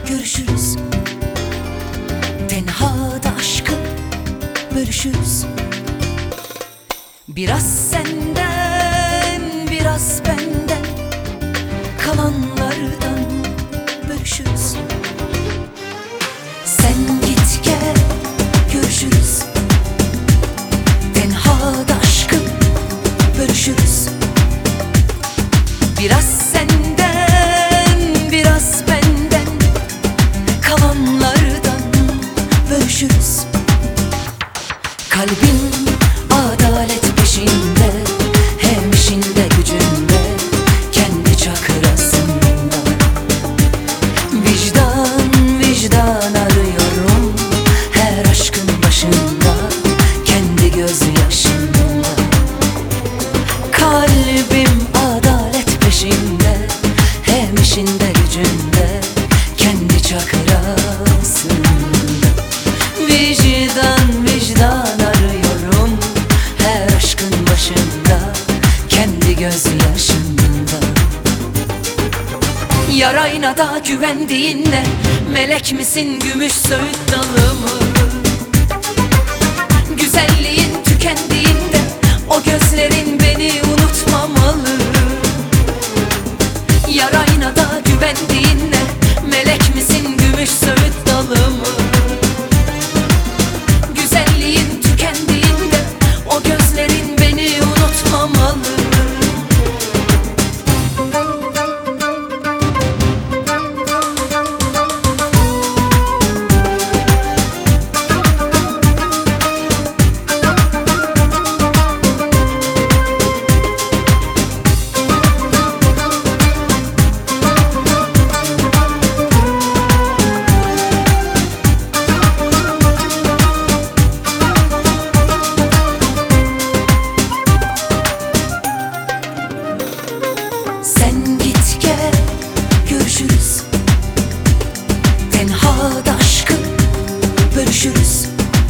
görüşürüz. Tenhada aşkı bölüşürüz. Biraz senden, biraz benden, kalanlardan bölüşürüz. Sen git gel, görüşürüz. Tenhada aşkı bölüşürüz. Biraz senden, biraz benden, kalanlardan bölüşürüz. Kalbin adalet peşinde, hem işinde gücünde, kendi çakrasında. Vicdan, vicdan arıyorum her aşkın başında, kendi gözyaşında. Kalbim adalet peşinde, hem işinde gücünde, kendi çakrasında. Vicdan, vicdan arıyorum her aşkın başında, kendi gözyaşında. Yarayna da güvendiğinle, melek misin gümüş söğüt dalı mı? Güzelliğin tükendiğinde, o gözlerin beni unutmamalı. Yarayna da güvendiğinle, melek misin gümüş söğüt dalı mı? Güzelliğin tükendiğinde, o gözlerin beni unutmamalı. Sen git gel, görüşürüz. Tenhada aşkı bölüşürüz.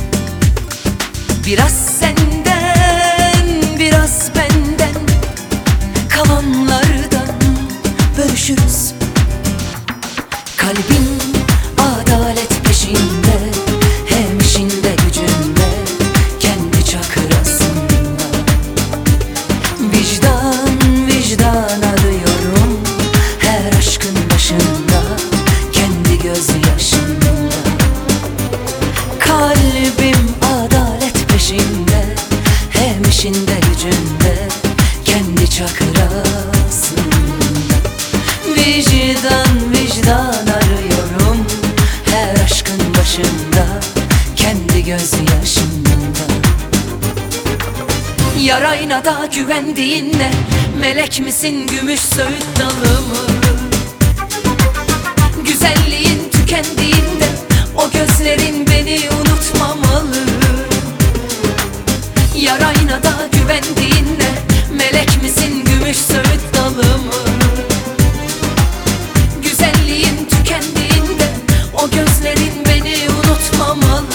Biraz senden, biraz benden, kalanlardan bölüşürüz. Kalbin adalet peşinde, hem işinde gücünde, kendi çakrasında. Vicdan, vicdan arıyorum her aşkın başında, kendi gözyaşında. Kalbim adalet peşinde, hem işinde gücünde, kendi çakrasında. Vicdan, vicdan arıyorum her aşkın başında, kendi gözyaşında. Yarayna da güvendiğinle, melek misin gümüş söğüt dalı mı? Güzelliğin tükendiğinde, o gözlerin beni unutmamalı. Yarayna da güvendiğinle, melek misin gümüş söğüt dalı mı? Güzelliğin tükendiğinde, o gözlerin beni unutmamalı.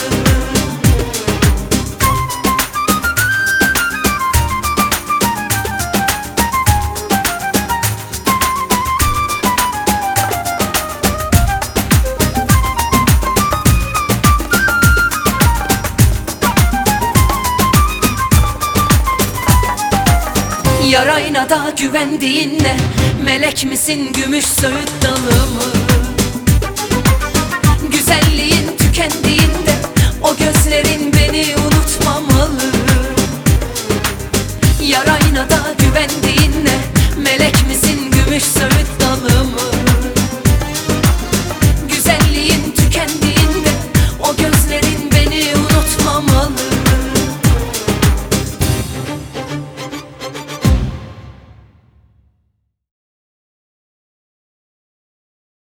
Yarayna da güvendiğinle, melek misin gümüş söğüt dalı mı? Güzelliğin tükendiğinde, o gözlerin beni unutmamalı. Yarayna da güvendiğinle,